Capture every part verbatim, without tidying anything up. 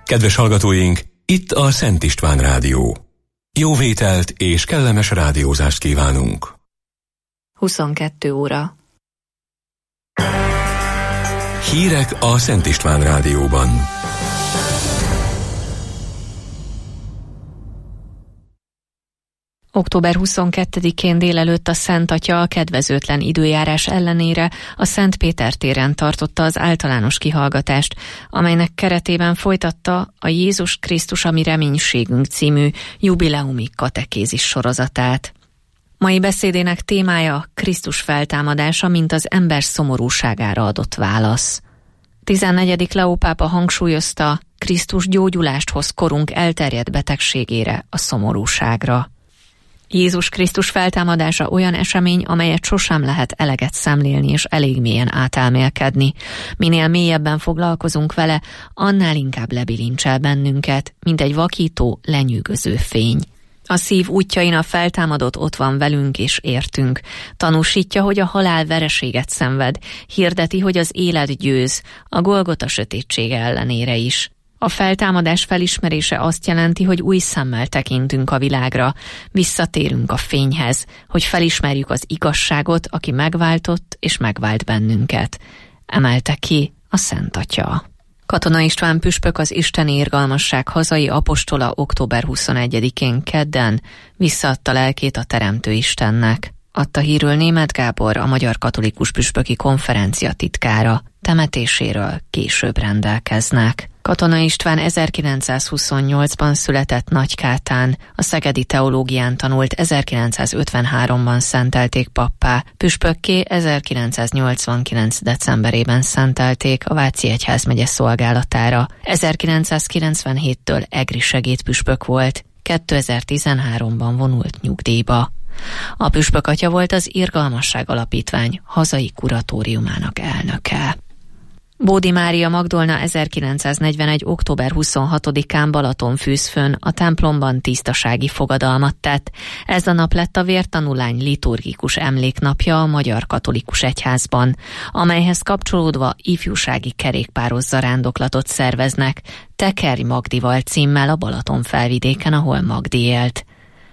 Kedves hallgatóink, itt a Szent István Rádió. Jó vételt és kellemes rádiózást kívánunk. huszonkettő óra. Hírek a Szent István Rádióban. október huszonkettedikén délelőtt a Szent Atya a kedvezőtlen időjárás ellenére a Szent Péter téren tartotta az általános kihallgatást, amelynek keretében folytatta a Jézus Krisztus a mi reménységünk című jubileumi katekézis sorozatát. Mai beszédének témája Krisztus feltámadása, mint az ember szomorúságára adott válasz. tizennegyedik Leó pápa hangsúlyozta, Krisztus gyógyulást hoz korunk elterjedt betegségére, a szomorúságra. Jézus Krisztus feltámadása olyan esemény, amelyet sosem lehet eleget szemlélni és elég mélyen átelmélkedni. Minél mélyebben foglalkozunk vele, annál inkább lebilincsel bennünket, mint egy vakító, lenyűgöző fény. A szív útjain a feltámadott ott van velünk és értünk. Tanúsítja, hogy a halál vereséget szenved, hirdeti, hogy az élet győz, a Golgota sötétsége ellenére is. A feltámadás felismerése azt jelenti, hogy új szemmel tekintünk a világra, visszatérünk a fényhez, hogy felismerjük az igazságot, aki megváltott és megvált bennünket. Emelte ki a Szent Atya. Katona István püspök, az isteni irgalmasság hazai apostola október huszonegyedikén kedden visszaadta lelkét a Teremtő Istennek. Adta hírül Németh Gábor, a Magyar Katolikus Püspöki Konferencia titkára. Temetéséről később rendelkeznek. Katona István ezerkilencszázhuszonnyolcban született Nagykátán, a szegedi teológián tanult, ezerkilencszázötvenháromban szentelték pappá, püspökké ezerkilencszáznyolcvankilenc decemberében szentelték a Váci egyházmegye szolgálatára. ezerkilencszázkilencvenhéttől egri segédpüspök volt, kétezer-tizenháromban vonult nyugdíjba. A püspök atya volt az Irgalmasság Alapítvány hazai kuratóriumának elnöke. Bódi Mária Magdolna ezerkilencszáznegyvenegy. október huszonhatodikán Balatonfűzfön a templomban tisztasági fogadalmat tett. Ez a nap lett a vértanulány liturgikus emléknapja a Magyar Katolikus Egyházban, amelyhez kapcsolódva ifjúsági kerékpáros zarándoklatot szerveznek, Tekerj Magdival címmel a Balatonfelvidéken, ahol Magdi élt.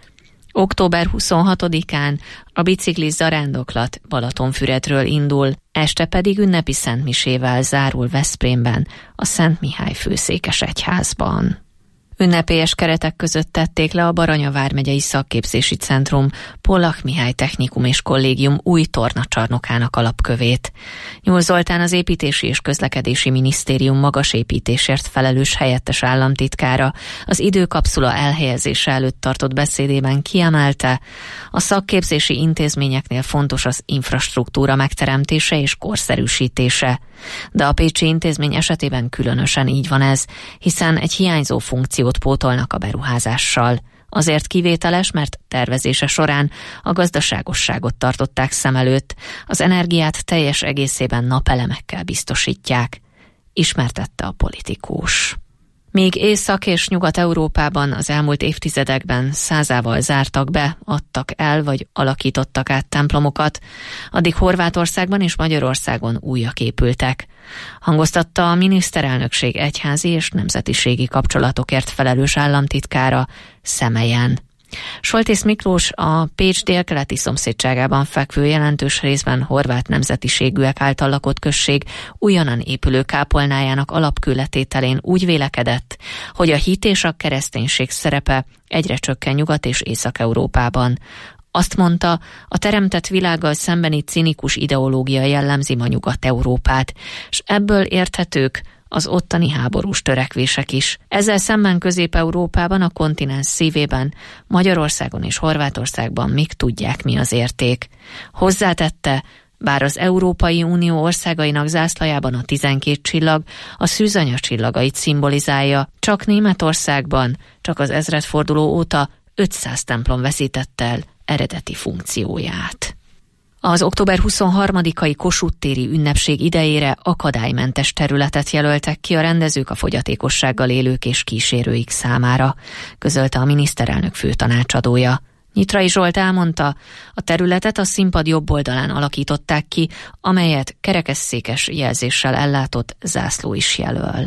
október huszonhatodikán a biciklis zarándoklat Balatonfüredről indul, este pedig ünnepi szentmisével zárul Veszprémben, a Szent Mihály főszékes egyházban. Ünnepélyes keretek között tették le a Baranya vármegyei szakképzési centrum Pollak Mihály Technikum és Kollégium új tornacsarnokának alapkövét. Nyúl Zoltán, az Építési és Közlekedési Minisztérium magasépítésért felelős helyettes államtitkára az időkapszula elhelyezése előtt tartott beszédében kiemelte, a szakképzési intézményeknél fontos az infrastruktúra megteremtése és korszerűsítése. De a pécsi intézmény esetében különösen így van ez, hiszen egy hiányzó funkciót pótolnak a beruházással. Azért kivételes, mert tervezése során a gazdaságosságot tartották szem előtt, az energiát teljes egészében napelemekkel biztosítják, ismertette a politikus. Míg Észak- és Nyugat-Európában az elmúlt évtizedekben százával zártak be, adtak el vagy alakítottak át templomokat, addig Horvátországban és Magyarországon újak épültek. Hangoztatta a miniszterelnökség egyházi és nemzetiségi kapcsolatokért felelős államtitkára Szemelyen. Soltész Miklós a Pécs délkeleti szomszédságában fekvő, jelentős részben horvát nemzetiségűek által lakott község újonnan épülő kápolnájának alapkőletételén úgy vélekedett, hogy a hit és a kereszténység szerepe egyre csökken Nyugat- és Észak-Európában. Azt mondta, a teremtett világgal szembeni cinikus ideológia jellemzi ma Nyugat-Európát, és ebből érthetők az ottani háborús törekvések is. Ezzel szemben Közép-Európában, a kontinens szívében, Magyarországon és Horvátországban még tudják, mi az érték. Hozzátette, bár az Európai Unió országainak zászlajában a tizenkét csillag a szűzanya csillagait szimbolizálja, csak Németországban, csak az ezredforduló óta ötszáz templom veszítette el eredeti funkcióját. Az október huszonharmadikai Kossuth téri ünnepség idejére akadálymentes területet jelöltek ki a rendezők a fogyatékossággal élők és kísérőik számára, közölte a miniszterelnök főtanácsadója. Nyitrai Zsolt elmondta, a területet a színpad jobb oldalán alakították ki, amelyet kerekesszékes jelzéssel ellátott zászló is jelöl.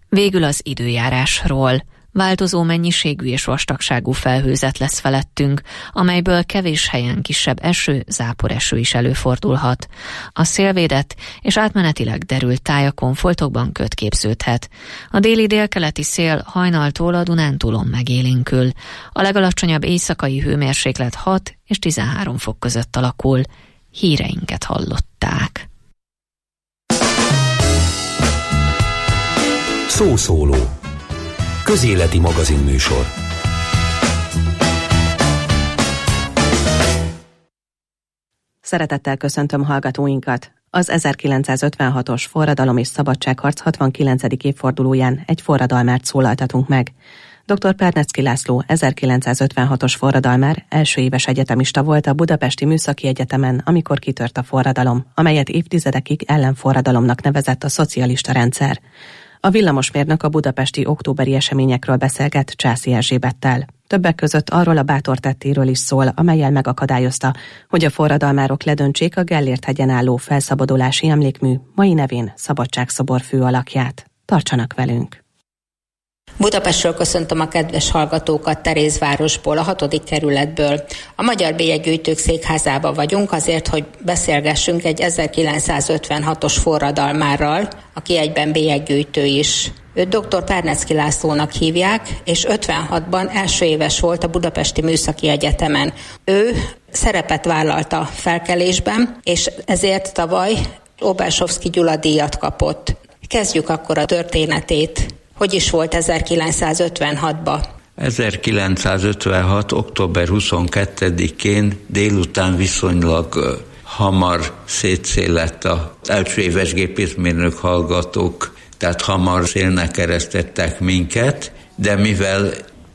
Végül az időjárásról. Változó mennyiségű és vastagságú felhőzet lesz felettünk, amelyből kevés helyen kisebb eső, záporeső is előfordulhat. A szélvédett és átmenetileg derült tájakon foltokban köt képződhet. A déli délkeleti szél hajnaltól a Dunántúlon megélénkül. A legalacsonyabb éjszakai hőmérséklet hat és tizenhárom fok között alakul. Híreinket hallották. Szószóló. Közéleti magazinműsor. Szeretettel köszöntöm hallgatóinkat! Az ezerkilencszázötvenhatos forradalom és szabadságharc hatvankilencedik évfordulóján egy forradalmárt szólaltatunk meg. doktor Perneczky László ezerkilencszázötvenhatos forradalmár, első éves egyetemista volt a Budapesti Műszaki Egyetemen, amikor kitört a forradalom, amelyet évtizedekig ellenforradalomnak nevezett a szocialista rendszer. A villamosmérnök a budapesti októberi eseményekről beszélget Császi Erzsébettel. Többek között arról a bátor tettéről is szól, amellyel megakadályozta, hogy a forradalmárok ledöntsék a Gellért-hegyen álló felszabadulási emlékmű, mai nevén Szabadságszobor fő alakját. Tartsanak velünk! Budapestről köszöntöm a kedves hallgatókat, Terézvárosból, a hatodik kerületből. A Magyar Bélyeggyűjtők székházában vagyunk azért, hogy beszélgessünk egy ezerkilencszázötvenhatos forradalmárral, aki egyben bélyeggyűjtő is. Őt doktor Perneczky Lászlónak hívják, és ötvenhatban első éves volt a Budapesti Műszaki Egyetemen. Ő szerepet vállalt a felkelésben, és ezért tavaly Obersovszky Gyula díjat kapott. Kezdjük akkor a történetét. Hogy is volt ezerkilencszázötvenhatban? ezerkilencszázötvenhat. október huszonkettedikén délután viszonylag hamar szétszélett az első éves gépészmérnök hallgatók, tehát hamar szélnek keresztettek minket, de mivel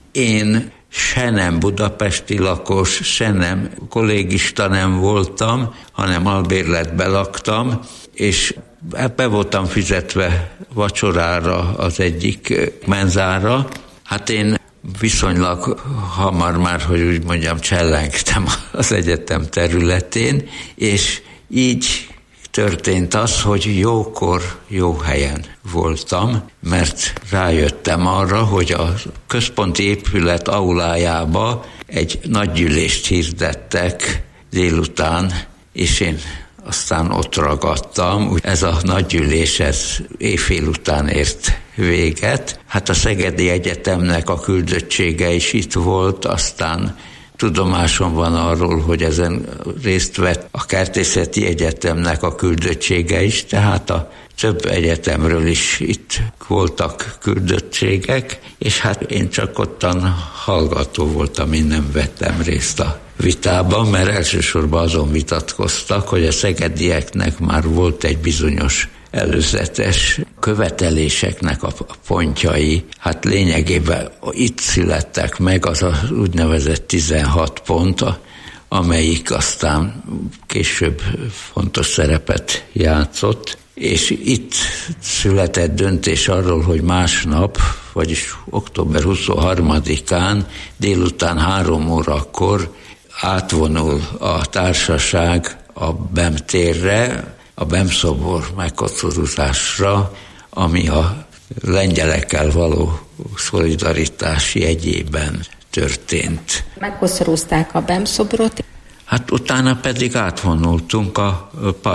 én se nem budapesti lakos, se nem kollégista nem voltam, hanem albérletbe laktam, és be voltam fizetve vacsorára az egyik menzára. Hát én viszonylag hamar már, hogy úgy mondjam, csellengtem az egyetem területén, és így történt az, hogy jókor, jó helyen voltam, mert rájöttem arra, hogy a központi épület aulájába egy nagygyűlést hirdettek délután, és én aztán ott ragadtam. Ez a nagygyűlés, ez éjfél után ért véget. Hát a Szegedi Egyetemnek a küldöttsége is itt volt, aztán tudomásom van arról, hogy ezen részt vett a Kertészeti Egyetemnek a küldöttsége is, tehát a több egyetemről is itt voltak küldöttségek, és hát én csak ottan hallgató voltam, én nem vettem részt a vitában, mert elsősorban azon vitatkoztak, hogy a szegedieknek már volt egy bizonyos előzetes követeléseknek a pontjai. Hát lényegében itt születtek meg az a úgynevezett tizenhat pont, amelyik aztán később fontos szerepet játszott, és itt született döntés arról, hogy másnap, vagyis október huszonharmadikán délután három órakor átvonul a társaság a Bem térre, a Bem szobor megkocorozásra, ami a lengyelekkel való szolidaritás jegyében történt. Megkoszorúzták a Bem szobrot? Hát utána pedig átvonultunk a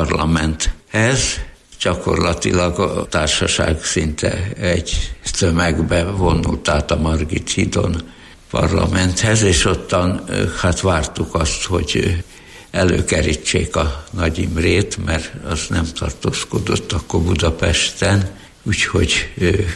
parlamenthez, gyakorlatilag a társaság szinte egy tömegbe vonult át a Margit hídon parlamenthez, és ottan hát vártuk azt, hogy előkerítsék a Nagy Imrét, mert az nem tartózkodott akkor Budapesten, úgyhogy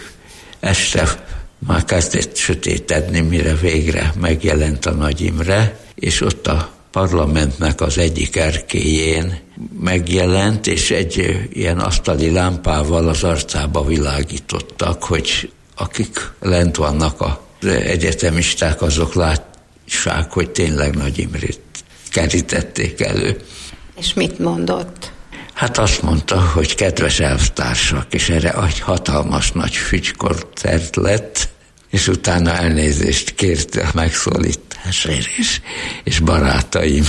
este már kezdett sötétedni, mire végre megjelent a Nagy Imre, és ott a parlamentnek az egyik erkélyén megjelent, és egy ilyen asztali lámpával az arcába világítottak, hogy akik lent vannak az egyetemisták, azok lássák, hogy tényleg Nagy Imrét kerítették elő. És mit mondott? Hát azt mondta, hogy kedves elvtársak, és erre egy hatalmas nagy fügykoncert lett, és utána elnézést kért a megszólításért, és, és barátaim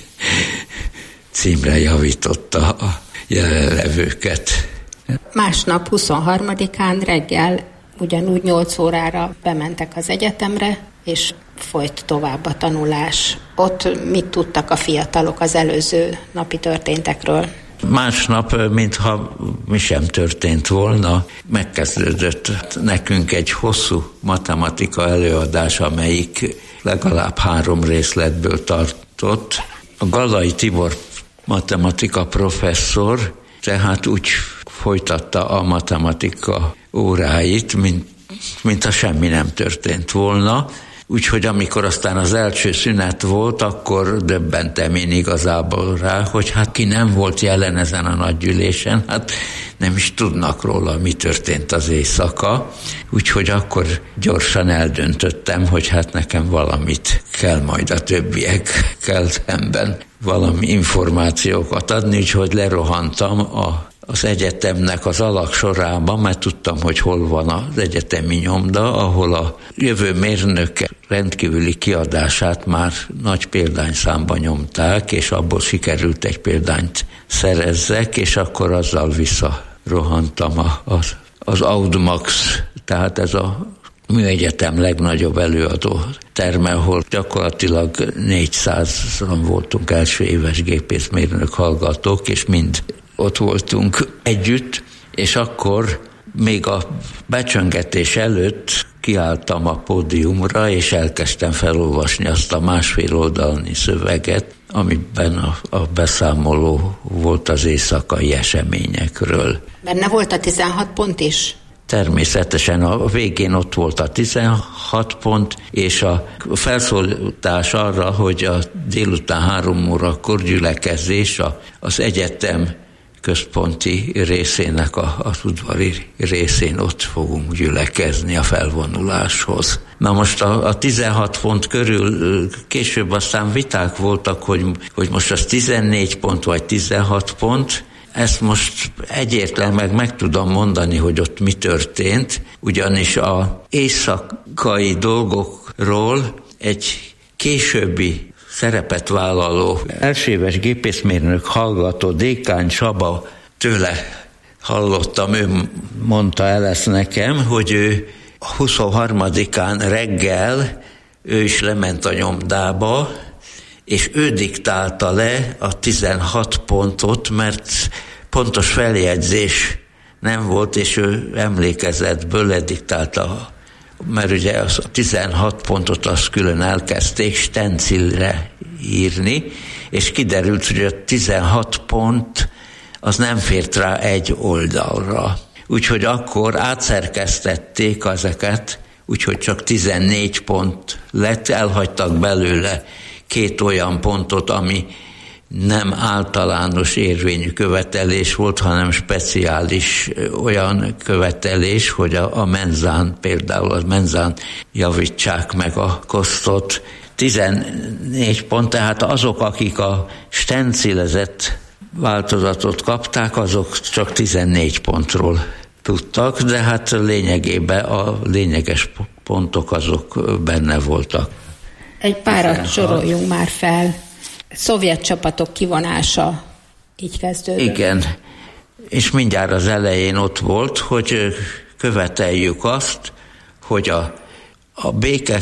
címre javította a jelenlevőket. Másnap huszonharmadikán reggel ugyanúgy nyolc órára bementek az egyetemre, és folyt tovább a tanulás. Ott mit tudtak a fiatalok az előző napi történtekről? Másnap, mintha mi sem történt volna, megkezdődött nekünk egy hosszú matematika előadás, amelyik legalább három részletből tartott. A Gallai Tibor matematika professzor tehát úgy folytatta a matematika óráit, mint, mintha semmi nem történt volna. Úgyhogy amikor aztán az első szünet volt, akkor döbbentem én igazából rá, hogy hát ki nem volt jelen ezen a nagygyűlésen, hát nem is tudnak róla, mi történt az éjszaka. Úgyhogy akkor gyorsan eldöntöttem, hogy hát nekem valamit kell majd a többiekkel szemben, valami információkat adni, úgyhogy lerohantam a az egyetemnek az alaksorában, mert tudtam, hogy hol van az egyetemi nyomda, ahol a jövő mérnök rendkívüli kiadását már nagy példányszámban nyomták, és abból sikerült egy példányt szerezzek, és akkor azzal visszarohantam az, az Audmax, tehát ez a műegyetem legnagyobb előadó terme, ahol gyakorlatilag négyszázan voltunk első éves gépészmérnök hallgatók, és mind ott voltunk együtt, és akkor még a becsöngetés előtt kiálltam a pódiumra, és elkezdtem felolvasni azt a másfél oldalnyi szöveget, amiben a, a beszámoló volt az éjszakai eseményekről. Benne volt a tizenhat pont is? Természetesen a végén ott volt a tizenhat pont, és a felszólítás arra, hogy a délután három órakor gyülekezés az egyetem központi részének, a, az udvari részén ott fogunk gyülekezni a felvonuláshoz. Na most a, a tizenhat pont körül később aztán viták voltak, hogy, hogy most az tizennégy pont vagy tizenhat pont. Ezt most egyértelműen meg, meg tudom mondani, hogy ott mi történt, ugyanis az éjszakai dolgokról egy későbbi szerepet vállaló elsőéves gépészmérnök hallgató Dékány Csaba, tőle hallottam, ő mondta el ezt nekem, hogy ő huszonharmadikán reggel ő is lement a nyomdába, és ő diktálta le a tizenhat pontot, mert pontos feljegyzés nem volt, és ő emlékezetből lediktálta, mert ugye a tizenhat pontot azt külön elkezdték stencilre írni, és kiderült, hogy a tizenhat pont az nem fért rá egy oldalra. Úgyhogy akkor átszerkesztették ezeket, úgyhogy csak tizennégy pont lett, elhagytak belőle két olyan pontot, ami nem általános érvényű követelés volt, hanem speciális olyan követelés, hogy a, a menzán, például a menzán javítsák meg a kosztot. tizennégy pont, tehát azok, akik a stencilezett változatot kapták, azok csak tizennégy pontról tudtak, de hát lényegében a lényeges pontok azok benne voltak. Egy párat soroljunk már fel. Szovjet csapatok kivonása így kezdődött. Igen, és mindjárt az elején ott volt, hogy követeljük azt, hogy a, a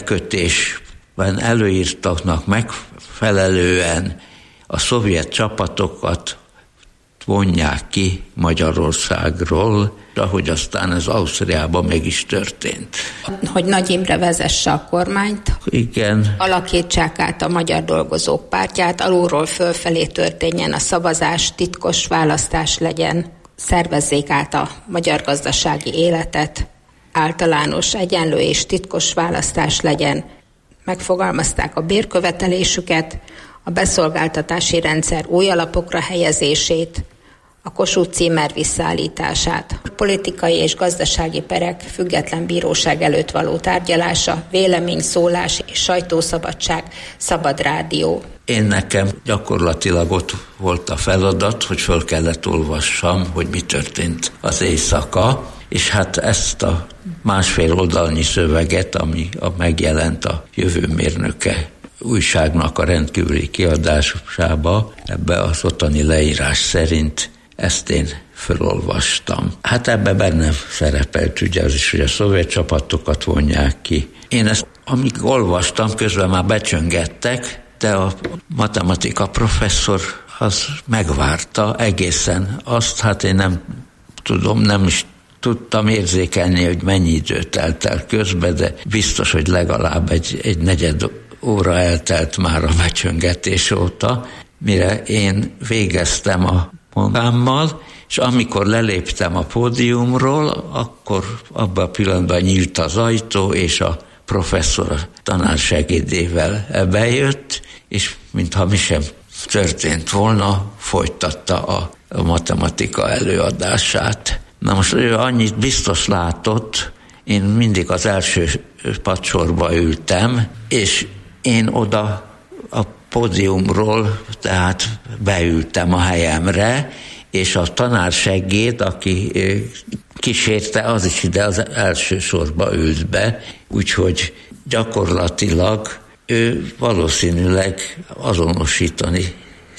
békekötésben előírtaknak megfelelően a szovjet csapatokat vonják ki Magyarországról, ahogy aztán ez Ausztriában meg is történt. Hogy Nagy Imre vezesse a kormányt, igen. Alakítsák át a Magyar Dolgozók Pártját, alulról fölfelé történjen a szavazás, titkos választás legyen, szervezzék át a magyar gazdasági életet, általános, egyenlő és titkos választás legyen. Megfogalmazták a bérkövetelésüket, a beszolgáltatási rendszer új alapokra helyezését, a Kossuth címer visszaállítását, a politikai és gazdasági perek független bíróság előtt való tárgyalása, vélemény, szólás és sajtószabadság, szabad rádió. Én nekem gyakorlatilag ott volt a feladat, hogy föl kellett olvassam, hogy mi történt az éjszaka, és hát ezt a másfél oldalnyi szöveget, ami a megjelent a Jövőmérnöke újságnak a rendkívüli kiadásába, ebbe az ottani leírás szerint ezt én felolvastam. Hát ebben benne szerepelt ugye az is, hogy a szovjet csapatokat vonják ki. Én ezt, amíg olvastam, közben már becsöngettek, de a matematika professzor az megvárta egészen azt, hát én nem tudom, nem is tudtam érzékelni, hogy mennyi idő telt el közben, de biztos, hogy legalább egy, egy negyed óra eltelt már a becsöngetés óta, mire én végeztem a munkámmal, és amikor leléptem a pódiumról, akkor abban a pillanatban nyílt az ajtó, és a professzor a tanársegédével bejött, és mintha mi sem történt volna, folytatta a, a matematika előadását. Na most ő annyit biztos látott, én mindig az első padsorba ültem, és én oda a pódiumról, tehát beültem a helyemre, és a tanársegéd, aki kísérte, az is ide az első sorba ült be, úgyhogy gyakorlatilag ő valószínűleg azonosítani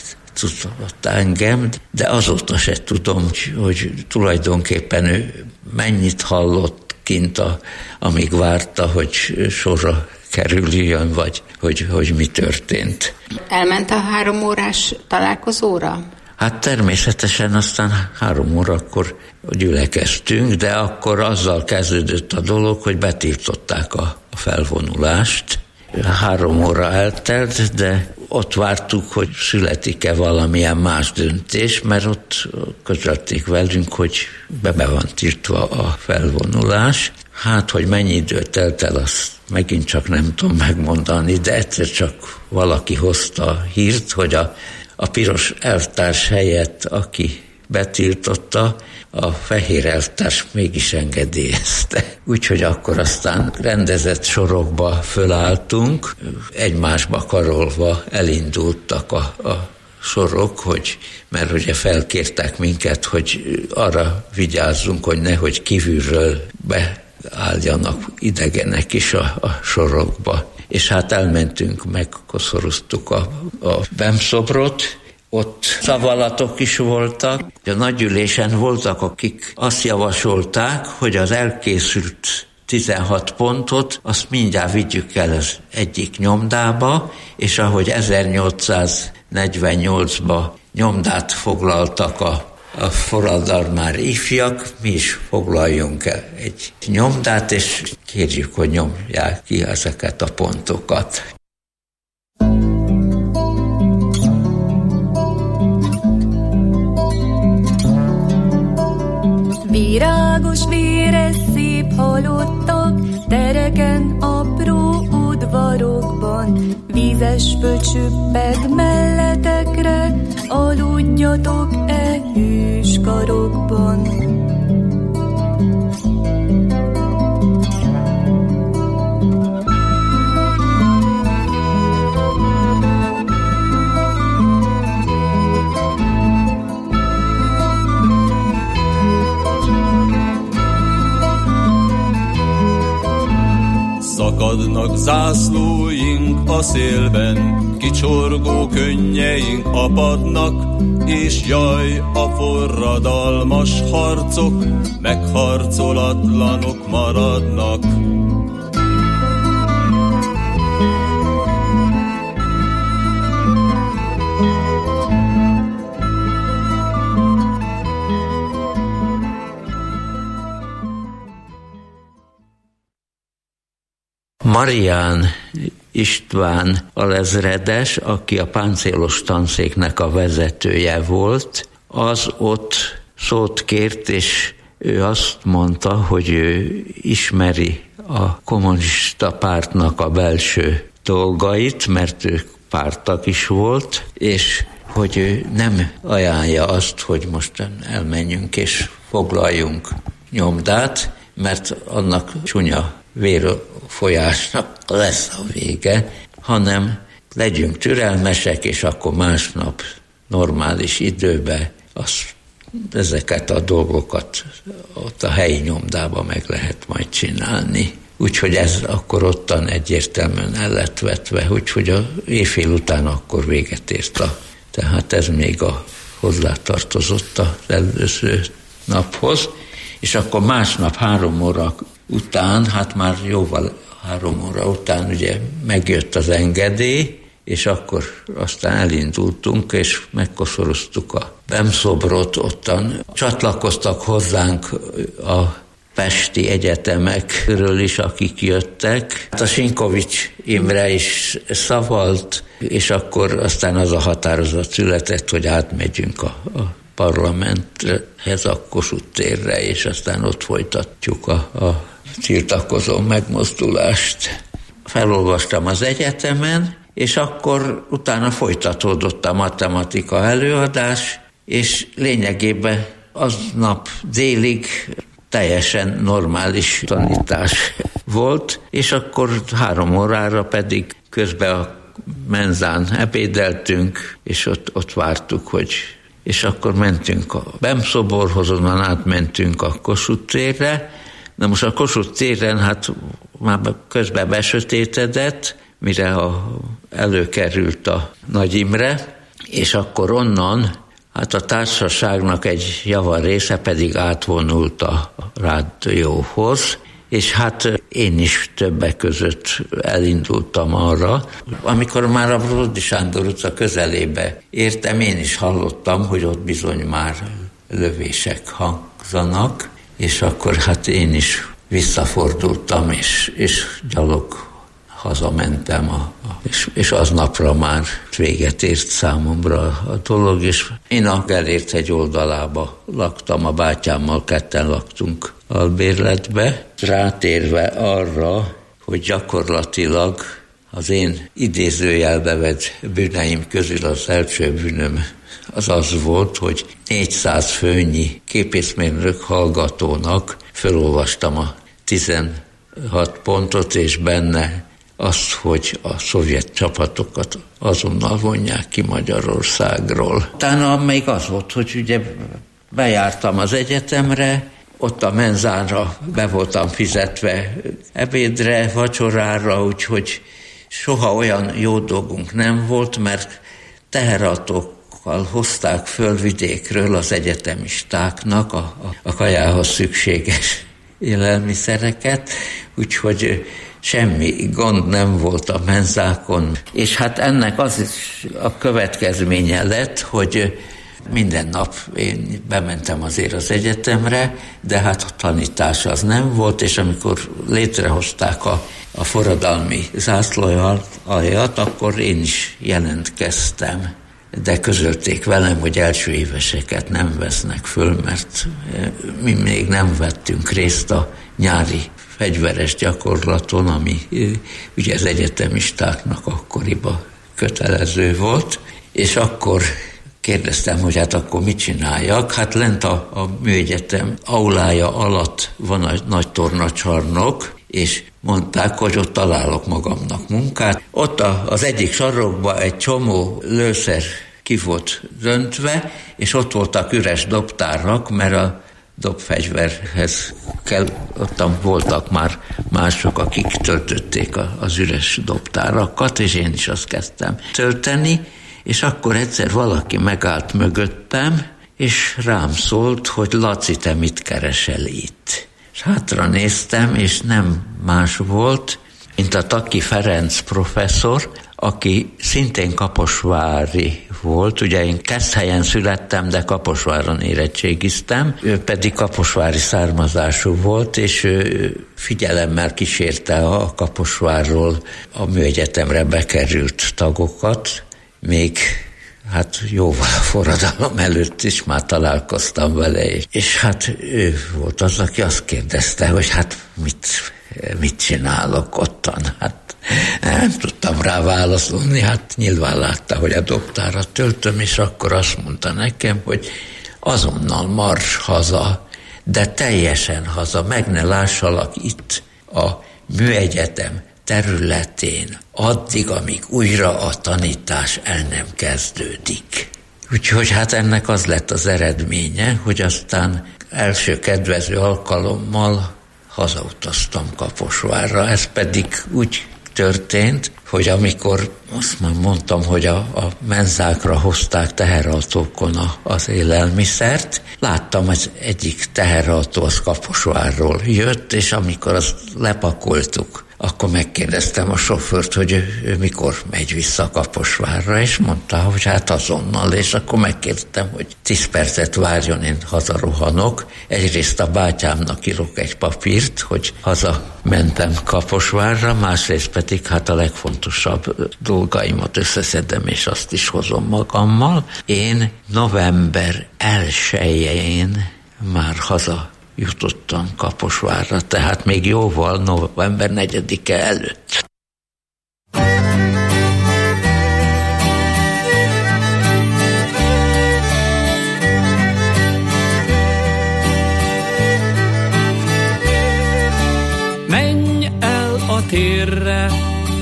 tudott engem, de azóta se tudom, hogy tulajdonképpen ő mennyit hallott kint, a, amíg várta, hogy sorra kerüljön, vagy hogy, hogy mi történt. Elment a három órás találkozóra? Hát természetesen aztán három órakor gyülekeztünk, de akkor azzal kezdődött a dolog, hogy betiltották a, a felvonulást. Három óra eltelt, de ott vártuk, hogy születik-e valamilyen más döntés, mert ott közölték velünk, hogy be, be van tiltva a felvonulás. Hát, hogy mennyi idő telt el, azt megint csak nem tudom megmondani, de egyszer csak valaki hozta a hírt, hogy a, a piros elvtárs helyett, aki betiltotta, a fehér elvtárs mégis engedélyezte. Úgyhogy akkor aztán rendezett sorokba fölálltunk, egymásba karolva elindultak a, a sorok, hogy, mert ugye felkértek minket, hogy arra vigyázzunk, hogy nehogy kívülről beálljanak idegenek is a, a sorokba. És hát elmentünk, megkoszoroztuk a, a bemszobrot, ott szavalatok is voltak. A nagygyűlésen voltak, akik azt javasolták, hogy az elkészült tizenhat pontot, azt mindjárt vigyük el az egyik nyomdába, és ahogy ezernyolcszáznegyvennyolcban nyomdát foglaltak a, a forradalmár ifjak, mi is foglaljunk el egy nyomdát, és kérjük, hogy nyomják ki ezeket a pontokat. Virágos, véres, szép halottak, tereken, apró udvarokban, vízes föld csüpped melletekre, aludjatok e hűs karokban. Szakadnak zászlóink a szélben, kicsorgó könnyeink apadnak, és jaj, a forradalmas harcok megharcolatlanok maradnak. Marián István alezredes, aki a páncélos tanszéknek a vezetője volt, az ott szót kért, és ő azt mondta, hogy ő ismeri a kommunista pártnak a belső dolgait, mert ő párttag is volt, és hogy ő nem ajánlja azt, hogy most elmenjünk és foglaljunk nyomdát, mert annak csúnya vérfolyásnak lesz a vége, hanem legyünk türelmesek, és akkor másnap normális időben az, ezeket a dolgokat ott a helyi nyomdában meg lehet majd csinálni. Úgyhogy ez akkor ottan egyértelműen el lett vetve, úgyhogy a éjfél után akkor véget ért a, tehát ez még a hozzátartozott az előző naphoz, és akkor másnap három óra után, hát már jóval három óra után ugye megjött az engedély, és akkor aztán elindultunk, és megkoszoroztuk a bemszobrot, ottan csatlakoztak hozzánk a pesti egyetemekről is, akik jöttek. A Sinkovics Imre is szavalt, és akkor aztán az a határozat született, hogy átmegyünk a, a parlamenthez, a Kossuth térre, és aztán ott folytatjuk a, a tiltakozó megmozdulást. Felolvastam az egyetemen, és akkor utána folytatódott a matematika előadás, és lényegében aznap délig teljesen normális tanítás volt, és akkor három órára pedig közben a menzán ebédeltünk, és ott, ott vártuk, hogy... És akkor mentünk a bemszoborhoz, onnan átmentünk a Kossuth térre. Na most a Kossuth téren hát már közben besötétedett, mire a, előkerült a Nagy Imre, és akkor onnan, hát a társaságnak egy javar része pedig átvonult a rádióhoz, és hát én is többek között elindultam arra. Amikor már a Bródi Sándor utca közelébe értem, én is hallottam, hogy ott bizony már lövések hangzanak, és akkor hát én is visszafordultam, és, és gyalog hazamentem, a, a, és, és aznapra már véget ért számomra a dolog, és én a Gellért hegy oldalába laktam, a bátyámmal ketten laktunk albérletbe, rátérve arra, hogy gyakorlatilag az én idézőjelbe vett bűneim közül az első bűnöm az az volt, hogy négyszáz főnyi képészmérnök hallgatónak felolvastam a tizenhat pontot, és benne azt, hogy a szovjet csapatokat azonnal vonják ki Magyarországról. Utána még az volt, hogy ugye bejártam az egyetemre, ott a menzánra be voltam fizetve ebédre, vacsorára, úgyhogy soha olyan jó dolgunk nem volt, mert teherautókkal hozták föl vidékről az egyetemistáknak a, a, a kajához szükséges élelmiszereket, úgyhogy semmi gond nem volt a menzákon. És hát ennek az is a következménye lett, hogy minden nap én bementem azért az egyetemre, de hát a tanítás az nem volt, és amikor létrehozták a, a forradalmi zászlóaljat, akkor én is jelentkeztem, de közölték velem, hogy első éveseket nem vesznek föl, mert mi még nem vettünk részt a nyári fegyveres gyakorlaton, ami ugye az egyetemistáknak akkoriban kötelező volt, és akkor kérdeztem, hogy hát akkor mit csináljak. Hát lent a, a műegyetem aulája alatt van egy nagy tornacsarnok, és mondták, hogy ott találok magamnak munkát. Ott a, az egyik sarokban egy csomó lőszer ki volt döntve, és ott voltak üres dobtárak, mert a dobfegyverhez kell, ottan voltak már mások, akik töltötték az üres dobtárakat, és én is azt kezdtem tölteni, és akkor egyszer valaki megállt mögöttem, és rám szólt, hogy Laci, te mit keresel itt? És hátra néztem, és nem más volt, mint a Taki Ferenc professzor, aki szintén kaposvári volt. Ugye én Keszthelyen születtem, de Kaposváron érettségiztem. Ő pedig kaposvári származású volt, és ő figyelemmel kísérte a Kaposvárról a műegyetemre bekerült tagokat. Még hát jóval a forradalom előtt is már találkoztam vele, és hát ő volt az, aki azt kérdezte, hogy hát mit, mit csinálok ottan. Hát nem tudtam rá válaszolni, hát nyilván látta, hogy a dobtárat töltöm, és akkor azt mondta nekem, hogy azonnal mars haza, de teljesen haza, meg ne lássalak itt a műegyetem területén, addig, amíg újra a tanítás el nem kezdődik. Úgyhogy hát ennek az lett az eredménye, hogy aztán első kedvező alkalommal hazautaztam Kaposvárra. Ez pedig úgy történt, hogy amikor azt már mondtam, hogy a, a menzákra hozták teherautókon a, az élelmiszert, láttam, az egyik teherautó az Kaposvárról jött, és amikor azt lepakoltuk, akkor megkérdeztem a sofőrt, hogy ő, ő mikor megy vissza Kaposvárra, és mondta, hogy hát azonnal, és akkor megkérdeztem, hogy tíz percet várjon, én hazarohanok. Egyrészt a bátyámnak írok egy papírt, hogy haza mentem Kaposvárra, másrészt pedig hát a legfontosabb dolgaimat összeszedem, és azt is hozom magammal. Én november elsején már haza jutottam Kaposvárra, tehát még jóval november negyedike előtt. Menj el a térre,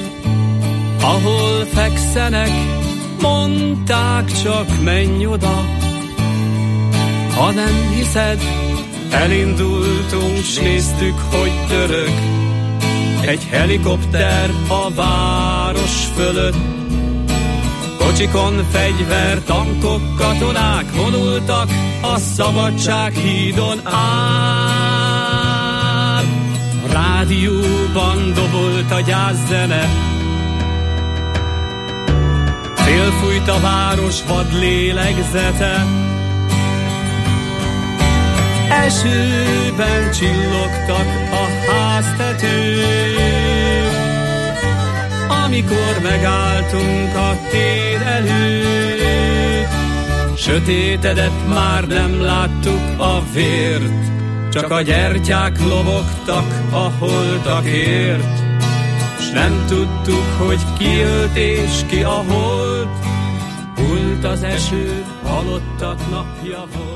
ahol fekszenek, mondták, csak menj oda. Ha nem hiszed, elindultunk, s néztük, hogy török egy helikopter a város fölött. Kocsikon fegyver, tankok, katonák vonultak a Szabadság hídon át. A rádióban dobolt a gyászzene, félfújt a város vad lélegzete. Esőben csillogtak a háztetők, amikor megálltunk a tér előtt. Sötétedett, már nem láttuk a vért, csak a gyertyák lobogtak a holtakért. S nem tudtuk, hogy ki ölt és ki a hold. Hult az eső, halottak napja volt.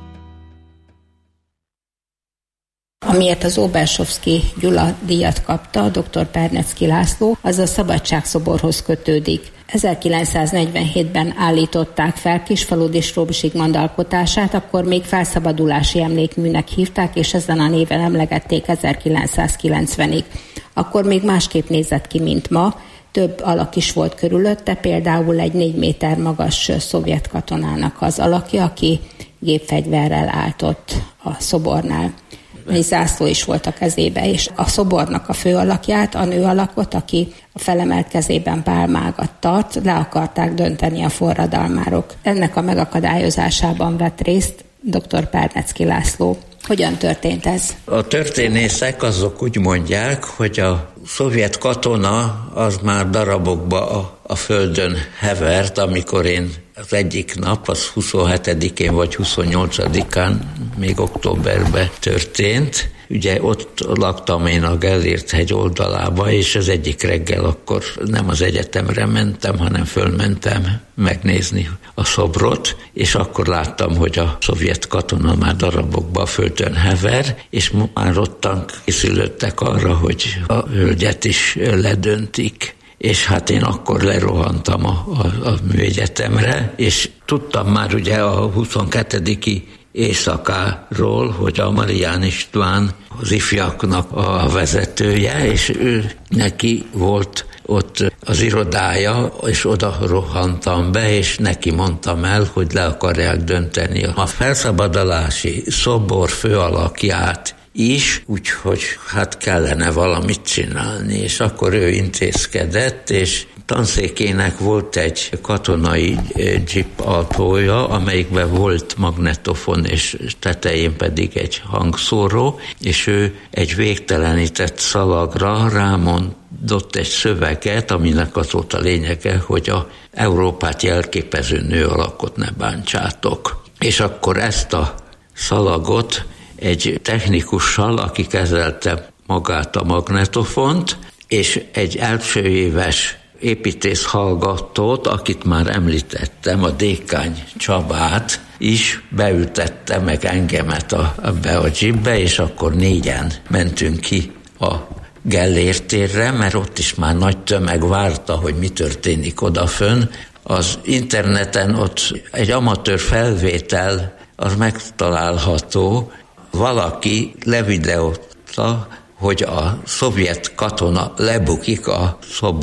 Amiért az Óbersovszky Gyula díjat kapta, dr. Perneczky László, az a Szabadságszoborhoz kötődik. ezerkilencszáznegyvenhétben állították fel Kisfaludy Stróbs Zsigmond alkotását, akkor még felszabadulási emlékműnek hívták, és ezen a néven emlegették ezerkilencszázkilencvenig. Akkor még másképp nézett ki, mint ma. Több alak is volt körülötte, például egy négy méter magas szovjet katonának az alakja, aki gépfegyverrel állt ott a szobornál. Egy zászló is volt a kezébe, és a szobornak a fő alakját, a nő alakot, aki a felemelt kezében pálmágat tart, le akarták dönteni a forradalmárok. Ennek a megakadályozásában vett részt dr. Perneczky László. Hogyan történt ez? A történészek azok úgy mondják, hogy a szovjet katona az már darabokba a, a földön hevert, amikor én az egyik nap, az huszonhetedikén vagy huszonnyolcadikán, még októberben történt. Ugye ott laktam én a Gellért hegy oldalába, és az egyik reggel akkor nem az egyetemre mentem, hanem fölmentem megnézni a szobrot, és akkor láttam, hogy a szovjet katona már darabokba a földön hever, és már ottan készülöttek arra, hogy a hölgyet is ledöntik. És hát én akkor lerohantam a, a, a műegyetemre, és tudtam már ugye a huszonkettediki éjszakáról, hogy a Marián István az ifjaknak a vezetője, és ő neki volt ott az irodája, és oda rohantam be, és neki mondtam el, hogy le akarják dönteni a felszabadulási szobor főalakját is, úgyhogy hát kellene valamit csinálni, és akkor ő intézkedett, és tanszékének volt egy katonai jeep autója, amelyikben volt magnetofon, és tetején pedig egy hangszóró, és ő egy végtelenített szalagra rámondott egy szöveget, aminek az volt a lényege, hogy a Európát jelképező nő alakot ne bántsátok. És akkor ezt a szalagot egy technikussal, aki kezelte magát a magnetofont, és egy első éves építész hallgatót, akit már említettem, a Dékány Csabát is beültette meg engemet a, be a jeepbe, és akkor négyen mentünk ki a Gellért térre, mert ott is már nagy tömeg várta, hogy mi történik odafönn. Az interneten ott egy amatőr felvétel az megtalálható, valaki levideózta, hogy a szovjet katona lebukik a szobor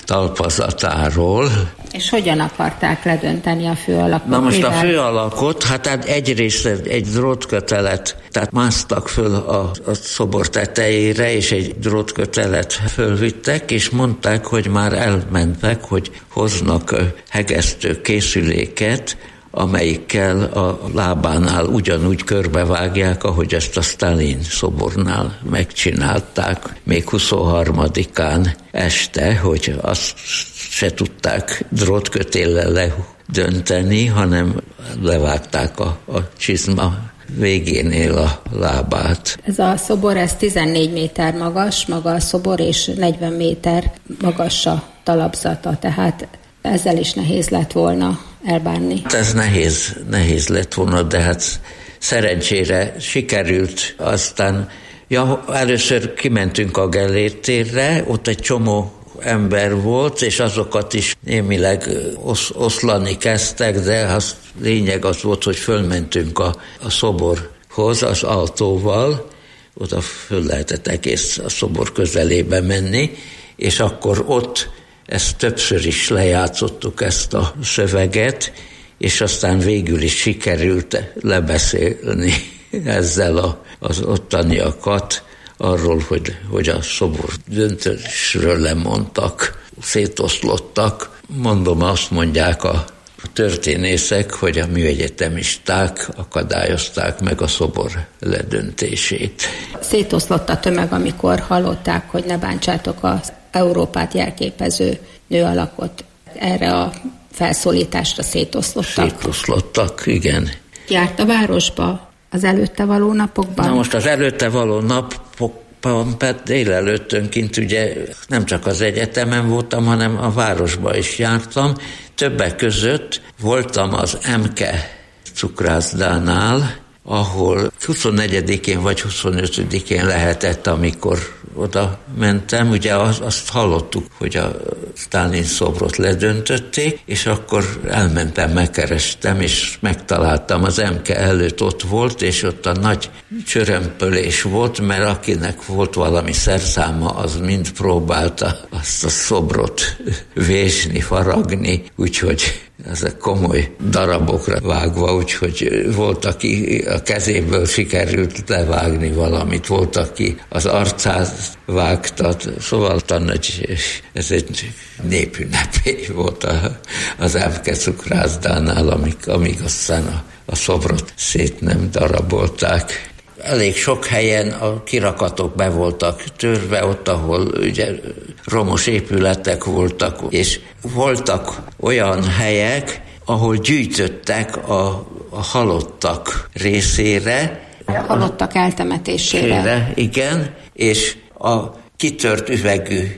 talpazatáról. És hogyan akarták ledönteni a főalakot? Na most a főalakot, hát egyrészt egy drótkötelet, tehát másztak föl a, a szobor tetejére, és egy drótkötelet fölvittek, és mondták, hogy már elmentek, hogy hoznak hegesztő készüléket, amelyikkel a lábánál ugyanúgy körbevágják, ahogy ezt a Sztálin szobornál megcsinálták, még huszonharmadikán este, hogy azt se tudták drótkötéllel ledönteni, hanem levágták a, a csizma végénél a lábát. Ez a szobor, ez tizennégy méter magas, maga a szobor, és negyven méter magas a talapzata, tehát ezzel is nehéz lett volna elbánni. Ez nehéz, nehéz lett volna, de hát szerencsére sikerült. Aztán ja, először kimentünk a Gellért térre, ott egy csomó ember volt, és azokat is némileg osz, oszlani kezdtek, de az lényeg az volt, hogy fölmentünk a, a szoborhoz az autóval, oda föl lehetett egész a szobor közelébe menni, és akkor ott ezt többször is lejátszottuk, ezt a szöveget, és aztán végül is sikerült lebeszélni ezzel a, az ottaniakat arról, hogy, hogy a szobor döntésről lemondtak, szétoszlottak. Mondom, azt mondják a történészek, hogy a műegyetemisták akadályozták meg a szobor ledöntését. Szétoszlott a tömeg, amikor hallották, hogy ne bántsátok az Európát jelképező nőalakot. Erre a felszólításra szétoszlottak? Szétoszlottak, igen. Járt a városba az előtte való napokban? Na most az előtte való napokban, délelőttönként ugye nem csak az egyetemen voltam, hanem a városba is jártam. Többek között voltam az Emke cukrászdánál, ahol huszonnegyedikén vagy huszonötödikén lehetett, amikor oda mentem, ugye azt hallottuk, hogy a Sztálin szobrot ledöntötték, és akkor elmentem, megkerestem, és megtaláltam, az Emke előtt ott volt, és ott a nagy csörömpölés volt, mert akinek volt valami szerszáma, az mind próbálta azt a szobrot vésni, faragni, úgyhogy ezek komoly darabokra vágva, úgyhogy volt, aki a kezéből sikerült levágni valamit, volt, aki az arcát vágta, szóval nagy, ez egy népünnepé volt az Emke cukrászdánál, amíg, amíg aztán a, a szobrot szét nem darabolták. Elég sok helyen a kirakatok be voltak törve, ott, ahol ugye romos épületek voltak, és voltak olyan helyek, ahol gyűjtöttek a, a halottak részére. A halottak eltemetésére. Sére, igen, és a kitört üvegű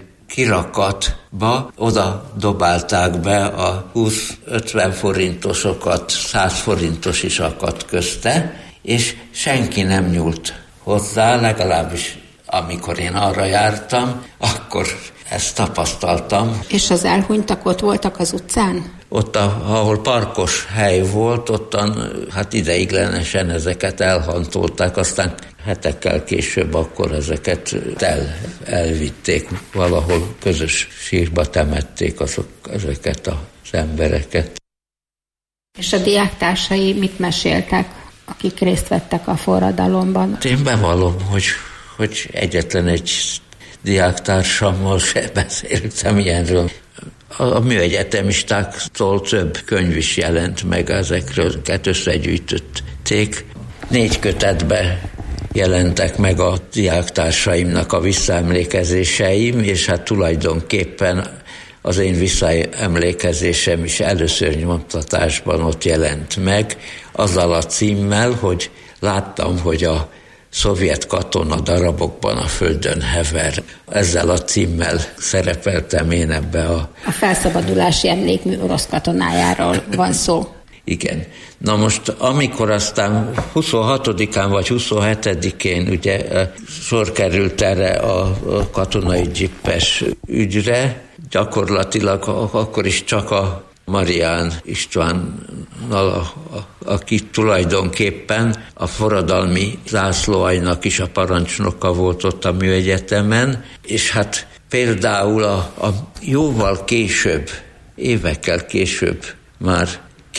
kirakatba oda dobálták be a húsz-ötven forintosokat, száz forintos is akadt közte, és senki nem nyúlt hozzá, legalábbis amikor én arra jártam, akkor ezt tapasztaltam. És az elhunytak ott voltak az utcán? Ott, ahol parkos hely volt, ottan hát ideiglenesen ezeket elhantolták, aztán hetekkel később akkor ezeket el, elvitték, valahol közös sírba temették azok, ezeket az embereket. És a diáktársai mit meséltek, akik részt vettek a forradalomban? Én bevallom, hogy, hogy egyetlen egy diáktársammal se beszéltem ilyenről. A, a műegyetemistáktól több könyv is jelent meg ezekről, őket összegyűjtötték. Négy kötetbe jelentek meg a diáktársaimnak a visszaemlékezéseim, és hát tulajdonképpen az én visszaemlékezésem is először nyomtatásban ott jelent meg, azzal a címmel, hogy láttam, hogy a szovjet katona darabokban a földön hever. Ezzel a címmel szerepeltem én ebbe a... A felszabadulási emlékmű orosz katonájáról van szó. Igen. Na most, amikor aztán huszonhatodikán vagy huszonhetedikén ugye sor került erre a katonai dzsippes ügyre, gyakorlatilag akkor is csak a Marián Istvánnal, a, a, aki tulajdonképpen a forradalmi zászlóajnak is a parancsnoka volt ott a műegyetemen, és hát például a, a jóval később, évekkel később, már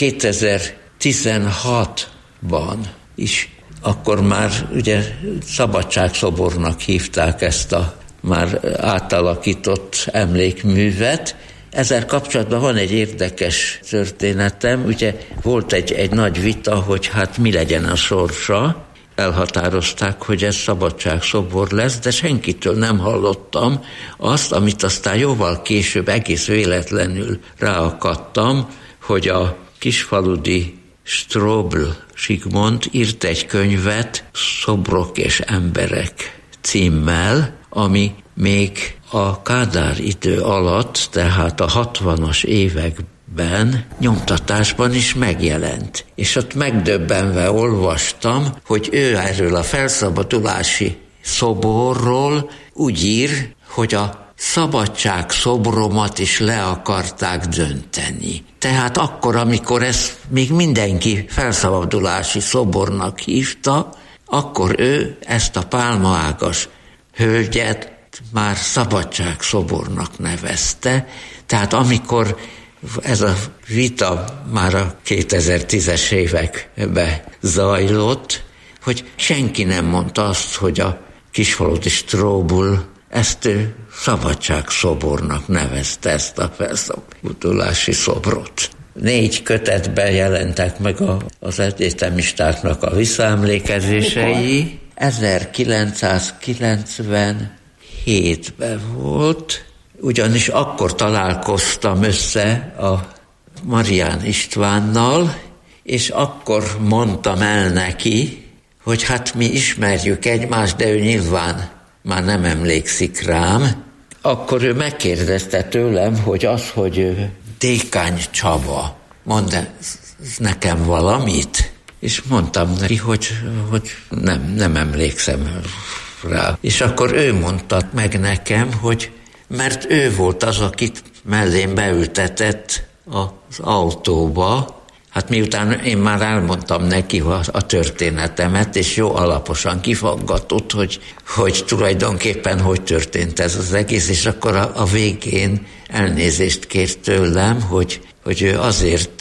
kétezer-tizenhatban is, akkor már ugye szabadságszobornak hívták ezt a már átalakított emlékművet. Ezzel kapcsolatban van egy érdekes történetem, ugye volt egy, egy nagy vita, hogy hát mi legyen a sorsa. Elhatározták, hogy ez szabadságszobor lesz, de senkitől nem hallottam azt, amit aztán jóval később egész véletlenül ráakadtam, hogy a kisfaludi Strobl Zsigmond írt egy könyvet, Szobrok és emberek címmel, ami még a Kádár idő alatt, tehát a hatvanas években nyomtatásban is megjelent. És ott megdöbbenve olvastam, hogy ő erről a felszabadulási szoborról úgy ír, hogy a szabadság szobromat is le akarták dönteni. Tehát akkor, amikor ezt még mindenki felszabadulási szobornak hívta, akkor ő ezt a pálmaágas hölgyet már szabadságszobornak nevezte. Tehát amikor ez a vita már a kétezer-tízes években zajlott, hogy senki nem mondta azt, hogy a kisfaludi Strobl ezt ő szabadságszobornak nevezte, ezt a felszabadulási szobrot. Négy kötetben jelentek meg a, az egyetemistáknak a visszaemlékezései. ezerkilencszázkilencvenhétben volt, ugyanis akkor találkoztam össze a Marián Istvánnal, és akkor mondtam el neki, hogy hát mi ismerjük egymást, de ő nyilván már nem emlékszik rám. Akkor ő megkérdezte tőlem, hogy az, hogy Dékány Csaba, mondd nekem valamit? És mondtam neki, hogy, hogy nem, nem emlékszem rá. És akkor ő mondta meg nekem, hogy mert ő volt az, akit mellém beültetett az autóba. Hát miután én már elmondtam neki a, a történetemet, és jó alaposan kifaggatott, hogy, hogy tulajdonképpen hogy történt ez az egész, és akkor a, a végén elnézést kért tőlem, hogy, hogy ő azért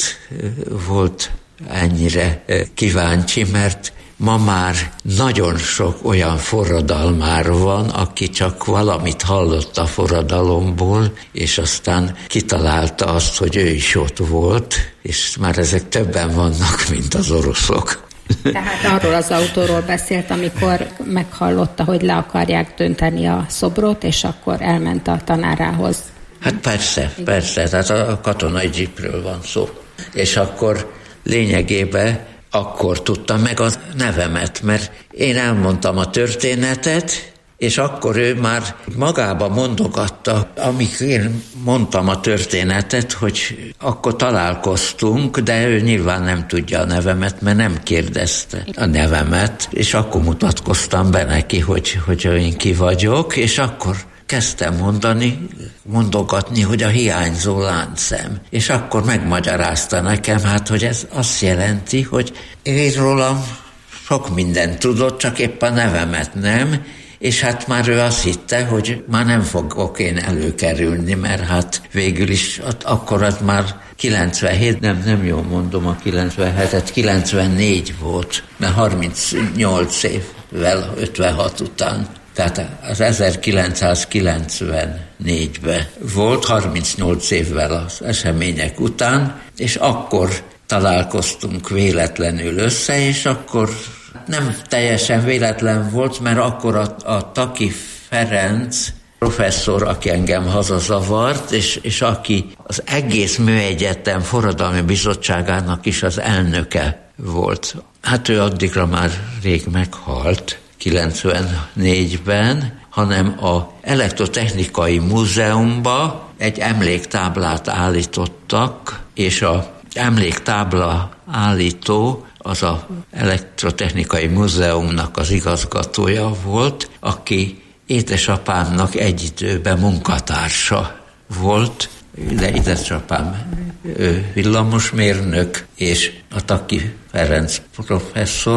volt ennyire kíváncsi, mert ma már nagyon sok olyan forradalmár van, aki csak valamit hallott a forradalomból, és aztán kitalálta azt, hogy ő is ott volt, és már ezek többen vannak, mint az oroszok. Tehát arról az autóról beszélt, amikor meghallotta, hogy le akarják dönteni a szobrot, és akkor elment a tanárához. Hát persze, persze, tehát a katonai dzsipről van szó. És akkor lényegében akkor tudtam meg a nevemet, mert én elmondtam a történetet, és akkor ő már magába mondogatta, amikor én mondtam a történetet, hogy akkor találkoztunk, de ő nyilván nem tudja a nevemet, mert nem kérdezte a nevemet, és akkor mutatkoztam be neki, hogy, hogy én ki vagyok, és akkor kezdtem mondani, mondogatni, hogy a hiányzó láncszem. És akkor megmagyarázta nekem, hát, hogy ez azt jelenti, hogy én rólam sok mindent tudott, csak épp a nevemet nem, és hát már ő azt hitte, hogy már nem fogok én előkerülni, mert hát végül is akkor az már kilencvenhét, nem, nem jól mondom a kilencvenhetet, kilencvennégy volt, mert harmincnyolc évvel ötvenhat után. Tehát az ezerkilencszázkilencvennégyben volt, harmincnyolc évvel az események után, és akkor találkoztunk véletlenül össze, és akkor nem teljesen véletlen volt, mert akkor a, a Taki Ferenc professzor, aki engem hazazavart, és, és aki az egész Műegyetem Forradalmi Bizottságának is az elnöke volt. Hát ő addigra már rég meghalt, kilencvennégyben, hanem a Elektrotechnikai Múzeumba egy emléktáblát állítottak, és az emléktábla állító az az Elektrotechnikai Múzeumnak az igazgatója volt, aki édesapámnak egy időben munkatársa volt, de édesapám villamosmérnök, és a Taki Ferenc professzor,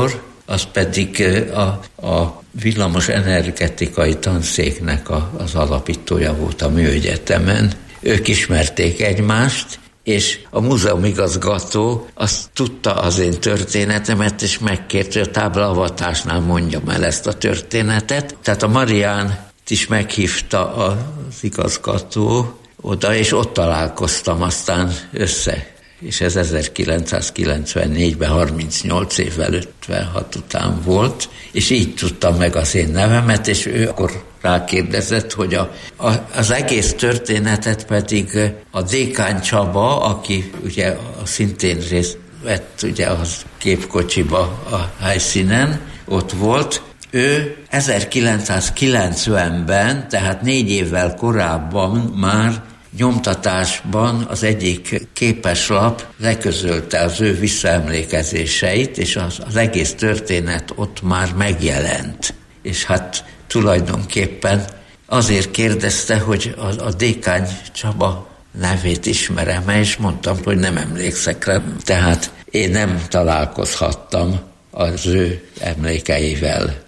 az pedig a, a villamos energetikai tanszéknek a, az alapítója volt a Műegyetemen. Ők ismerték egymást, és a múzeumigazgató azt tudta az én történetemet, és megkért, hogy a táblaavatásnál mondjam el ezt a történetet. Tehát a Mariánt is meghívta az igazgató oda, és ott találkoztam aztán össze. És ez ezerkilencszázkilencvennégyben, harmincnyolc évvel, ötvenhat után volt, és így tudtam meg az én nevemet, és ő akkor rákérdezett, hogy a, a, az egész történetet pedig a Dékány Csaba, aki ugye a szintén részt vett ugye az képkocsiba a helyszínen, ott volt, ő ezerkilencszázkilencvenben, tehát négy évvel korábban már nyomtatásban az egyik képeslap leközölte az ő visszaemlékezéseit, és az, az egész történet ott már megjelent. És hát tulajdonképpen azért kérdezte, hogy a, a Dékány Csaba nevét ismerem-e, és mondtam, hogy nem emlékszek rá. Tehát én nem találkozhattam az ő emlékeivel.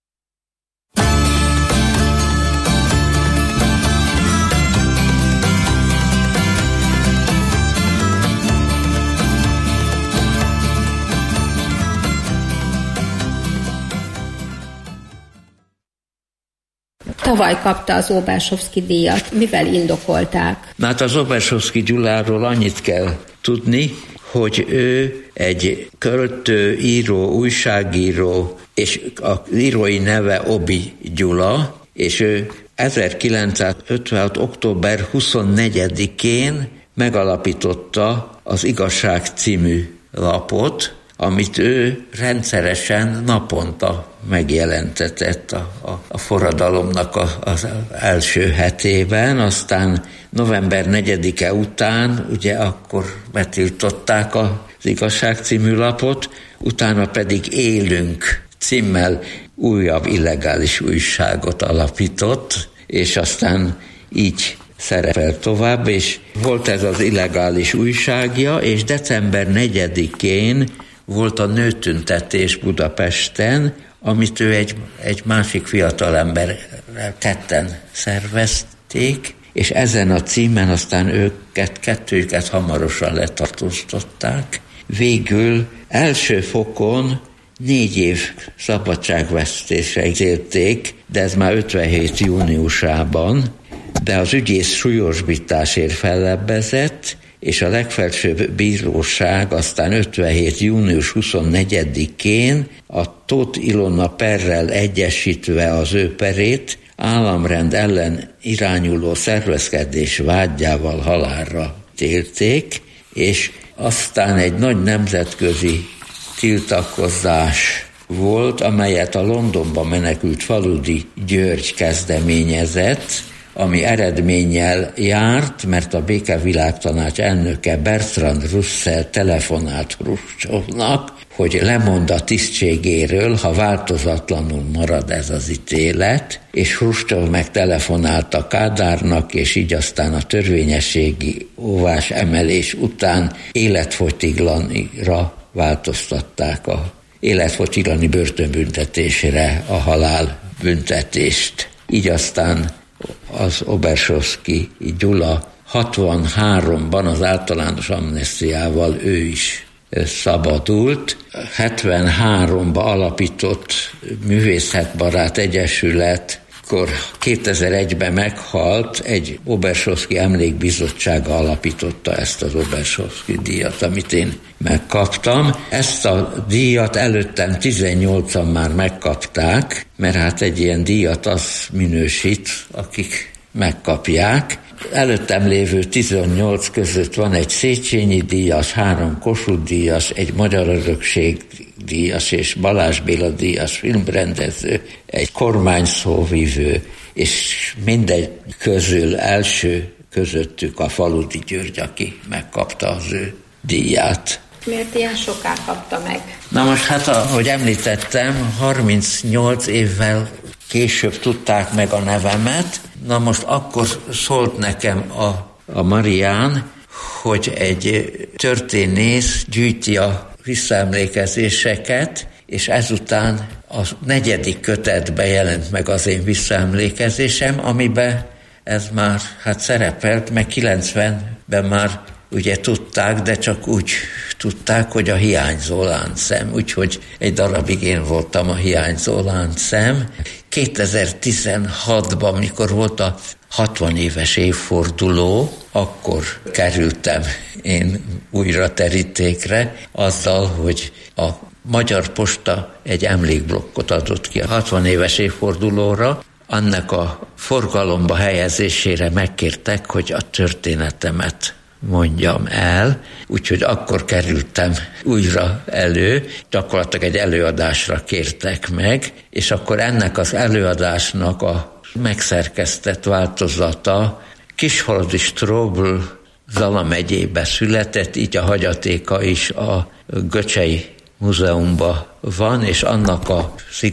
Tavaly kapta az Obersovszky-díjat. Mivel indokolták? Na hát az Obersovszky Gyuláról annyit kell tudni, hogy ő egy költő, író, újságíró, és az írói neve Obi Gyula, és ő ezerkilencszázötvenhat. október huszonnegyedikén megalapította az Igazság című lapot, amit ő rendszeresen naponta megjelentetett a, a, a forradalomnak a, az első hetében, aztán november negyedike után, ugye akkor betiltották az Igazság című lapot, utána pedig Élünk címmel újabb illegális újságot alapított, és aztán így szerepel tovább, és volt ez az illegális újságja, és december negyedikén volt a nőtüntetés Budapesten, amit ő egy, egy másik fiatalemberrel ketten szervezték, és ezen a címen aztán őket, kettőjüket hamarosan letartóztatták. Végül első fokon négy év szabadságvesztésre ítélték, de ez már ötvenhét júniusában, de az ügyész súlyosbításért fellebbezett, és a legfelsőbb bíróság aztán ötvenhét június huszonnegyedikén a Tóth Ilona perrel egyesítve az ő perét államrend ellen irányuló szervezkedés vádjával halálra ítélték, és aztán egy nagy nemzetközi tiltakozás volt, amelyet a Londonba menekült Faludi György kezdeményezett, ami eredménnyel járt, mert a Békevilágtanács elnöke Bertrand Russell telefonált Hruscsovnak, hogy lemond a tisztségéről, ha változatlanul marad ez az ítélet, és Hruscsov meg telefonálta Kádárnak, és így aztán a törvényességi óvás emelés után életfogytiglanira változtatták a életfogytiglani börtönbüntetésre a halálbüntetést. Így aztán az Obersovszky Gyula hatvanháromban az általános amnesztiával ő is szabadult. hetvenháromban alapított Művészetbarát Egyesület, akkor kétezer-egyben meghalt, egy Obersovszky emlékbizottsága alapította ezt az Obersovszky díjat, amit én megkaptam. Ezt a díjat előttem tizennyolcan már megkapták, mert hát egy ilyen díjat az minősít, akik megkapják. Előttem lévő tizennyolc között van egy Széchenyi díjas, három Kossuth díjas, egy Magyar Örökség díjas és Balázs Béla díjas filmrendező, egy kormányszóvivő, és mindegy közül első közöttük a Faludi György, aki megkapta az ő díját. Miért ilyen soká kapta meg? Na most hát, ahogy említettem, harmincnyolc évvel később tudták meg a nevemet. Na most akkor szólt nekem a, a Marián, hogy egy történész gyűjti a visszaemlékezéseket, és ezután a negyedik kötetben jelent meg az én visszaemlékezésem, amiben ez már hát szerepelt, meg kilencvenben már ugye tudták, de csak úgy tudták, hogy a hiányzó láncszem. Úgyhogy egy darabig én voltam a hiányzó láncszem. kétezer-tizenhatban, mikor volt a hatvan éves évforduló, akkor kerültem én újra terítékre azzal, hogy a Magyar Posta egy emlékblokkot adott ki a hatvan éves évfordulóra. Annak a forgalomba helyezésére megkértek, hogy a történetemet mondjam el, úgyhogy akkor kerültem újra elő, gyakorlatilag egy előadásra kértek meg, és akkor ennek az előadásnak a megszerkesztett változata Kisholdi Strobl Zala megyébe született, így a hagyatéka is a Göcsei Múzeumban van, és annak a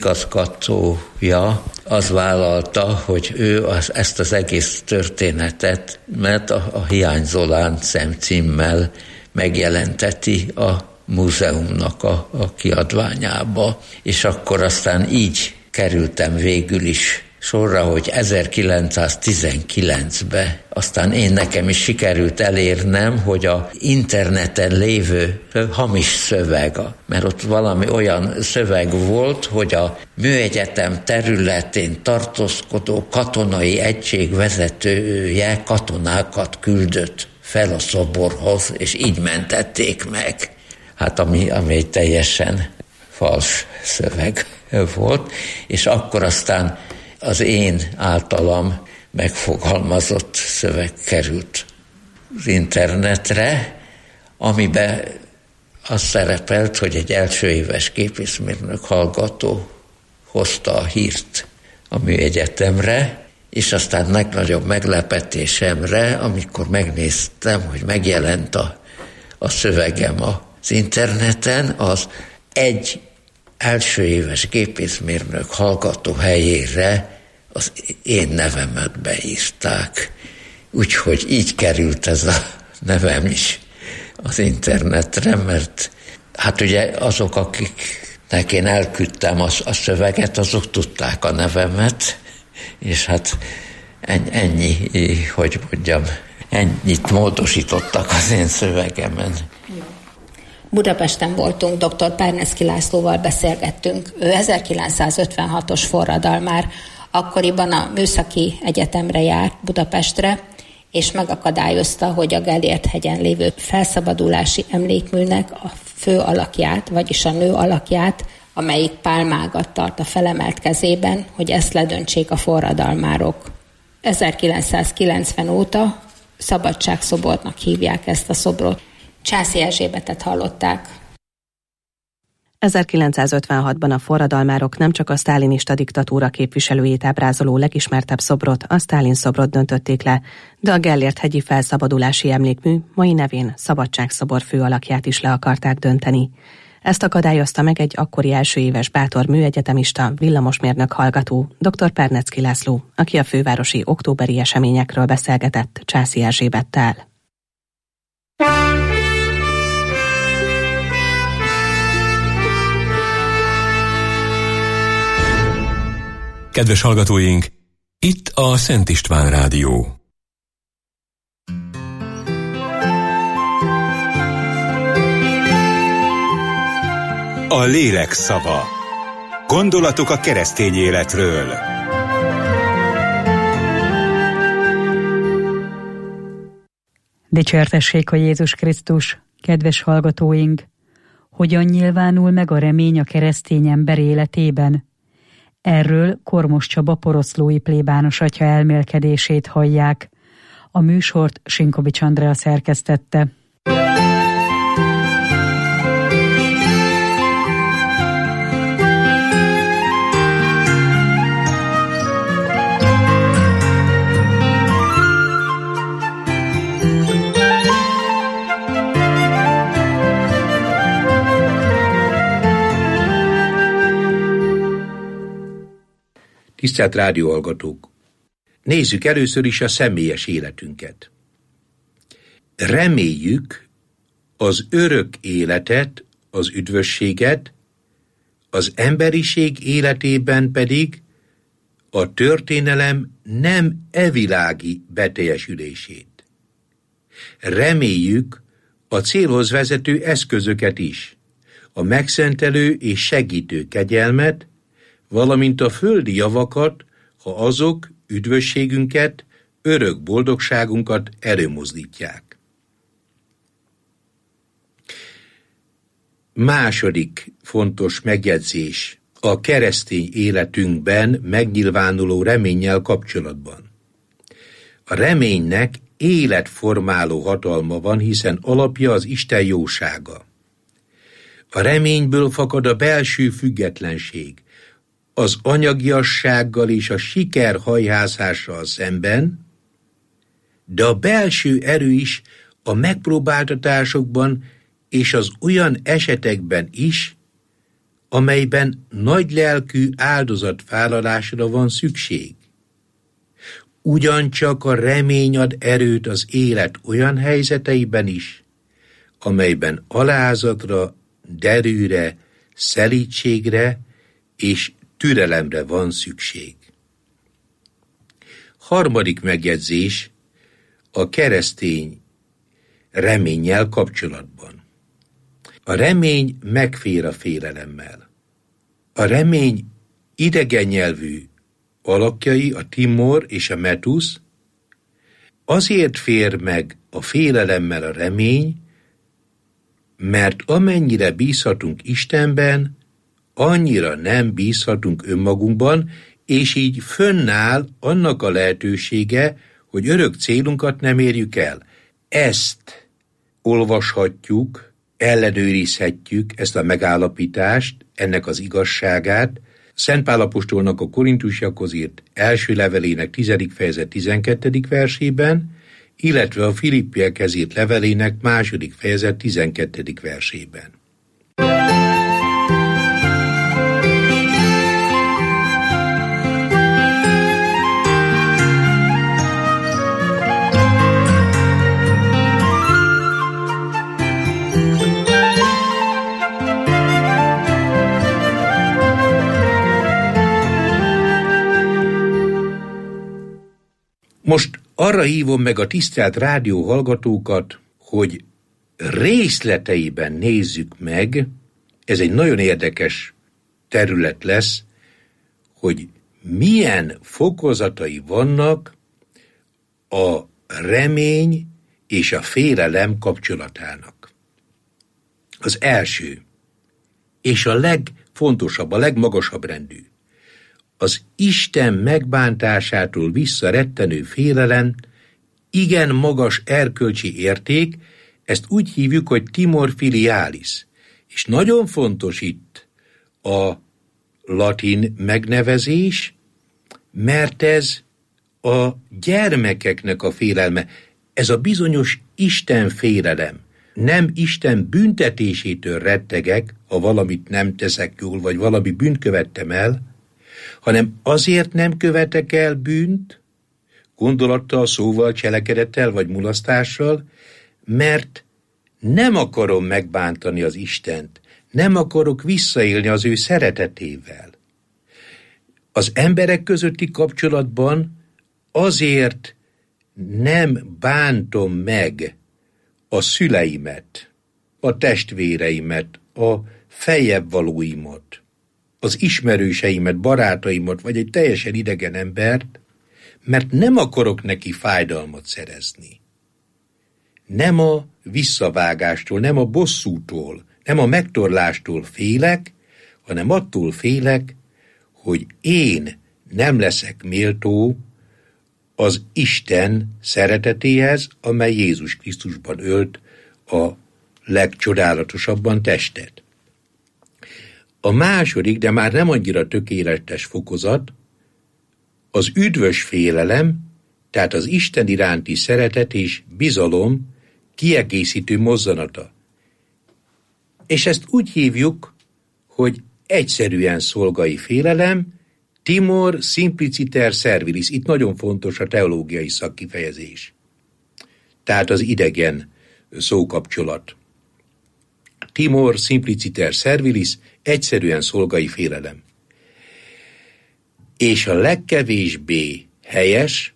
igazgatója az vállalta, hogy ő az, ezt az egész történetet, mert a, a Hiányzó láncszem címmel megjelenteti a múzeumnak a, a kiadványába, és akkor aztán így kerültem végül is sorra, hogy ezerkilencszáztizenkilencben aztán én nekem is sikerült elérnem, hogy a interneten lévő hamis szöveg, mert ott valami olyan szöveg volt, hogy a műegyetem területén tartózkodó katonai egység vezetője katonákat küldött fel a szoborhoz, és így mentették meg. Hát ami, ami egy teljesen fals szöveg volt, és akkor aztán az én általam megfogalmazott szöveg került az internetre, amiben az szerepelt, hogy egy első éves gépészmérnök hallgató hozta a hírt a műegyetemre, és aztán legnagyobb meglepetésemre, amikor megnéztem, hogy megjelent a, a szövegem az interneten, az egy első éves gépészmérnök hallgató helyére az én nevemet beírták. Úgyhogy így került ez a nevem is az internetre, mert hát ugye azok, akiknek én elküldtem a, a szöveget, azok tudták a nevemet, és hát ennyi, hogy mondjam, ennyit módosítottak az én szövegemen. Budapesten voltunk, dr. Perneszky Lászlóval beszélgettünk. Ő ezerkilencszázötvenhatos forradalmár, akkoriban a Műszaki Egyetemre járt Budapestre, és megakadályozta, hogy a Gellért-hegyen lévő felszabadulási emlékműnek a fő alakját, vagyis a nő alakját, amelyik pálmágat tart a felemelt kezében, hogy ezt ledöntsék a forradalmárok. ezerkilencszázkilencven óta szabadságszobornak hívják ezt a szobrot. Császi Erzsébetet hallották. ezerkilencszázötvenhatban a forradalmárok nem csak a sztálinista diktatúra képviselőjét ábrázoló legismertebb szobrot, a Sztálin szobrot döntötték le, de a Gellért-hegyi felszabadulási emlékmű mai nevén Szabadságszobor főalakját is le akarták dönteni. Ezt akadályozta meg egy akkori első éves bátor műegyetemista, villamosmérnök hallgató, dr. Perneszky László, aki a fővárosi októberi eseményekről beszélgetett Császi Erzsébettel. Kedves hallgatóink, itt a Szent István Rádió. A lélek szava. Gondolatok a keresztény életről. Dicsértessék a Jézus Krisztus, kedves hallgatóink! Hogyan nyilvánul meg a remény a keresztény ember életében? Erről Kormos Csaba poroszlói plébános atya elmélkedését hallják. A műsort Sinkovics Andrea szerkesztette. Tisztelt rádióhallgatók! Nézzük először is a személyes életünket. Reméljük az örök életet, az üdvösséget, Az emberiség életében pedig a történelem nem evilági beteljesülését. Reméljük a célhoz vezető eszközöket is, a megszentelő és segítő kegyelmet, valamint a földi javakat, ha azok üdvösségünket, örök boldogságunkat előmozdítják. Második fontos megjegyzés a keresztény életünkben megnyilvánuló reménnyel kapcsolatban. A reménynek életformáló hatalma van, hiszen alapja az Isten jósága. A reményből fakad a belső függetlenség, az anyagiassággal és a sikerhajhászással szemben, de a belső erő is a megpróbáltatásokban és az olyan esetekben is, amelyben nagylelkű áldozatvállalásra van szükség. Ugyancsak a remény ad erőt az élet olyan helyzeteiben is, amelyben alázatra, derűre, szelídségre és türelemre van szükség. Harmadik megjegyzés a keresztény reménnyel kapcsolatban. A remény megfér a félelemmel. A remény idegen nyelvű alakjai, a Timor és a Metusz, azért fér meg a félelemmel a remény, mert amennyire bízhatunk Istenben, annyira nem bízhatunk önmagunkban, és így fönnáll annak a lehetősége, hogy örök célunkat nem érjük el. Ezt olvashatjuk, ellenőrizhetjük, ezt a megállapítást, ennek az igazságát, Szent Pál apostolnak a Korintusiakhoz írt első levelének tizedik fejezet tizenkettedik versében, illetve a Filippiekhez írt levelének második fejezet tizenkettedik versében. Most arra hívom meg a tisztelt rádió hallgatókat, hogy részleteiben nézzük meg, ez egy nagyon érdekes terület lesz, hogy milyen fokozatai vannak a remény és a félelem kapcsolatának. Az első, és a legfontosabb, a legmagasabb rendű, az Isten megbántásától visszarettenő félelem igen magas erkölcsi érték, ezt úgy hívjuk, hogy timor filialis. És nagyon fontos itt a latin megnevezés, mert ez a gyermekeknek a félelme, ez a bizonyos Isten félelem. Nem Isten büntetésétől rettegek, ha valamit nem teszek jól, vagy valami bűnt követtem el, hanem azért nem követek el bűnt, gondolattal, szóval, cselekedettel vagy mulasztással, mert nem akarom megbántani az Istent, nem akarok visszaélni az ő szeretetével. Az emberek közötti kapcsolatban azért nem bántom meg a szüleimet, a testvéreimet, a feljebb valóimat, az ismerőseimet, barátaimat, vagy egy teljesen idegen embert, mert nem akarok neki fájdalmat szerezni. Nem a visszavágástól, nem a bosszútól, nem a megtorlástól félek, hanem attól félek, hogy én nem leszek méltó az Isten szeretetéhez, amely Jézus Krisztusban ölt a legcsodálatosabban testet. A második, de már nem annyira tökéletes fokozat, az üdvös félelem, tehát az Isten iránti szeretet és bizalom kiegészítő mozzanata. És ezt úgy hívjuk, hogy egyszerűen szolgai félelem, timor simpliciter servilis. Itt nagyon fontos a teológiai szakkifejezés. Tehát az idegen szókapcsolat. timor simpliciter servilis, egyszerűen szolgai félelem. És a legkevésbé helyes,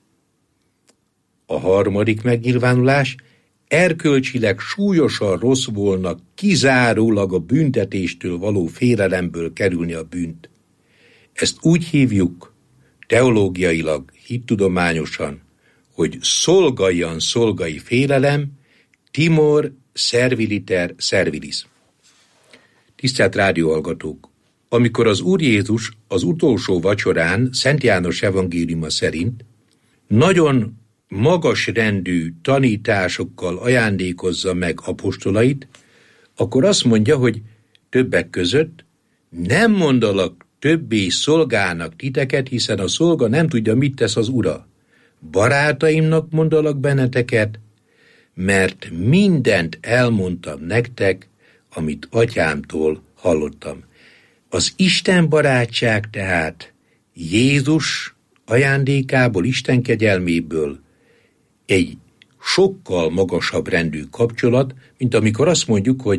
a harmadik megnyilvánulás, erkölcsileg súlyosan rossz volna kizárólag a büntetéstől való félelemből kerülni a bűnt. Ezt úgy hívjuk teológiailag, hittudományosan, hogy szolgaian szolgai félelem, timor serviliter servilis. Tisztelt rádióhallgatók! Amikor az Úr Jézus az utolsó vacsorán, Szent János evangéliuma szerint nagyon magas rendű tanításokkal ajándékozza meg apostolait, akkor azt mondja, hogy többek között nem mondalak többé szolgának titeket, hiszen a szolga nem tudja, mit tesz az ura. Barátaimnak mondalak benneteket, mert mindent elmondtam nektek, amit atyámtól hallottam. Az Isten barátság tehát Jézus ajándékából, Isten kegyelméből egy sokkal magasabb rendű kapcsolat, mint amikor azt mondjuk, hogy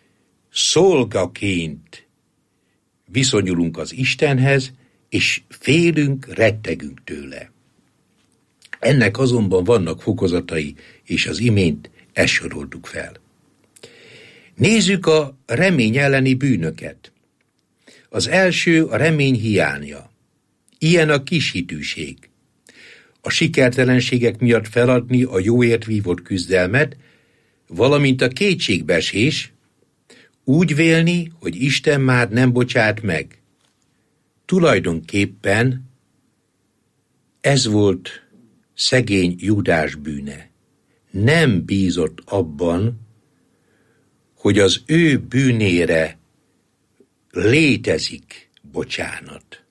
szolgaként viszonyulunk az Istenhez, és félünk, rettegünk tőle. Ennek azonban vannak fokozatai, és az imént ezt soroltuk fel. Nézzük a remény elleni bűnöket. Az első a remény hiánya. Ilyen a kishitűség. A sikertelenségek miatt feladni a jóért vívott küzdelmet, valamint a kétségbeesés, úgy vélni, hogy Isten már nem bocsát meg. Tulajdonképpen ez volt szegény Júdás bűne. Nem bízott abban, hogy az ő bűnére létezik bocsánat.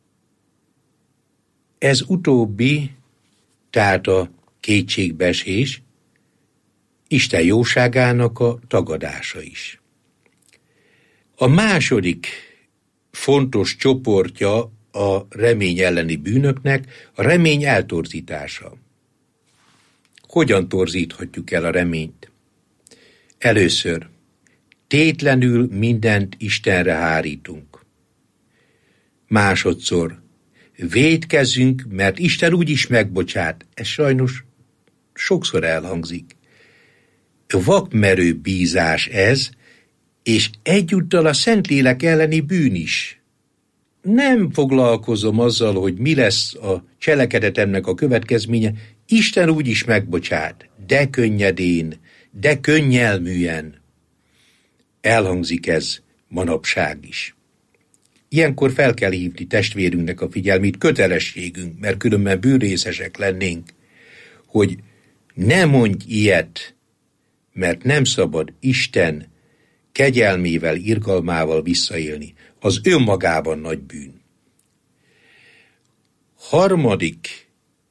Ez utóbbi, tehát a kétségbeesés, Isten jóságának a tagadása is. A második fontos csoportja a remény elleni bűnöknek a remény eltorzítása. Hogyan torzíthatjuk el a reményt? Először, tétlenül mindent Istenre hárítunk. Másodszor, vétkezünk, mert Isten úgyis megbocsát. Ez sajnos sokszor elhangzik. Vakmerő bízás ez, és egyúttal a Szentlélek elleni bűn is. Nem foglalkozom azzal, hogy mi lesz a cselekedetemnek a következménye. Isten úgyis megbocsát, de könnyedén, de könnyelműen. Elhangzik ez manapság is. Ilyenkor fel kell hívni testvérünknek a figyelmét, kötelességünk, mert különben bűnrészesek lennénk, hogy ne mondj ilyet, mert nem szabad Isten kegyelmével, irgalmával visszaélni. Az önmagában nagy bűn. Harmadik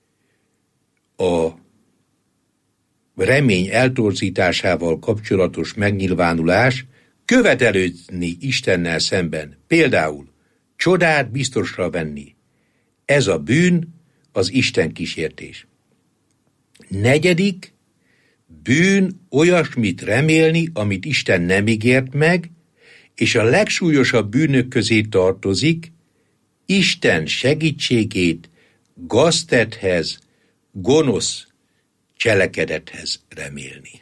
a remény eltorzításával kapcsolatos megnyilvánulás, követelődni Istennel szemben, például csodát biztosra venni. Ez a bűn, az Isten kísértés. Negyedik, bűn olyasmit remélni, amit Isten nem ígért meg, és a legsúlyosabb bűnök közé tartozik Isten segítségét gaztethez, gonosz cselekedethez remélni.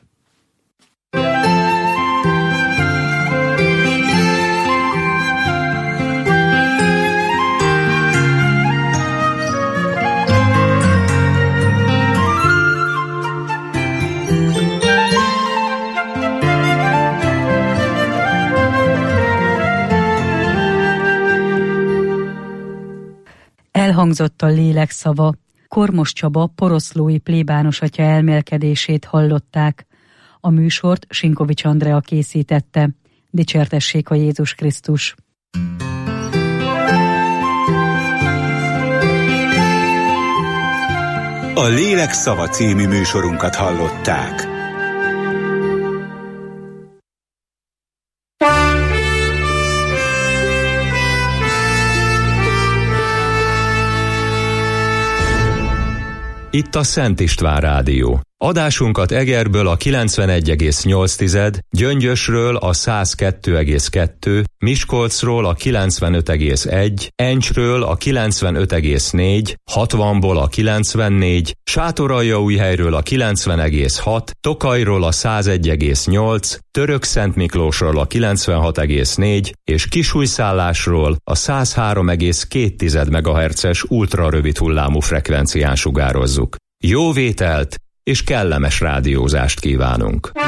Elhangzott a lélek szava. Kormos Csaba poroszlói plébános atya elmélkedését hallották. A műsort Sinkovics Andrea készítette. Dicsértessék a Jézus Krisztus! A Lélek szava című műsorunkat hallották. Itt a Szent István Rádió, Adásunkat Egerből a kilencvenegy egész nyolc, Gyöngyösről a száz kettő egész kettő, Miskolcról a kilencvenöt egész egy, Encsről a kilencvenöt egész négy, hatvanból a kilencvennégy, Sátoraljaújhelyről a kilencven egész hat, Tokajról a száz egy egész nyolc, Törökszentmiklósról a kilencvenhat egész négy és Kisújszállásról a száz három egész két megahertzes ultrarövid hullámú frekvencián sugározzuk. Jó vételt és kellemes rádiózást kívánunk!